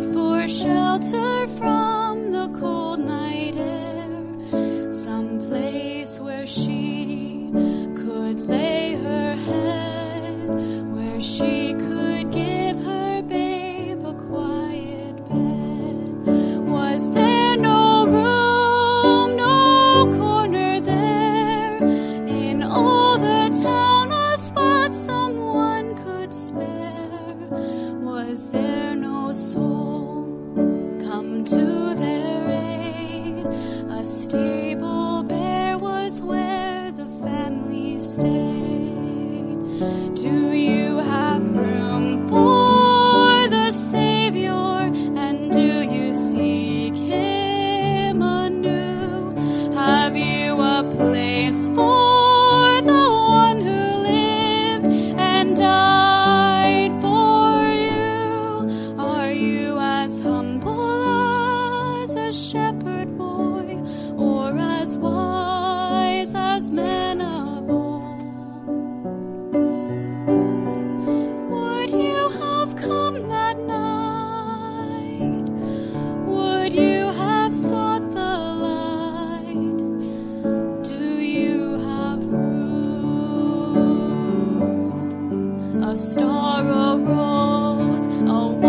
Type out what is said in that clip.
for shelter from the cold night air, some place where she could lay her head, where she could give her babe a quiet bed. Was there no room, no corner there, in all the town, a spot someone could spare? Was there no soul come to their aid? A stable bare was where the family stayed. Do you have room for the Savior, and do you seek him anew? Have you a place for the one who lived and died for you? Are you as humble as a shepherd boy, or as wise as men of old? Would you have come that night? Would you have sought the light? Do you have room? A star arose, a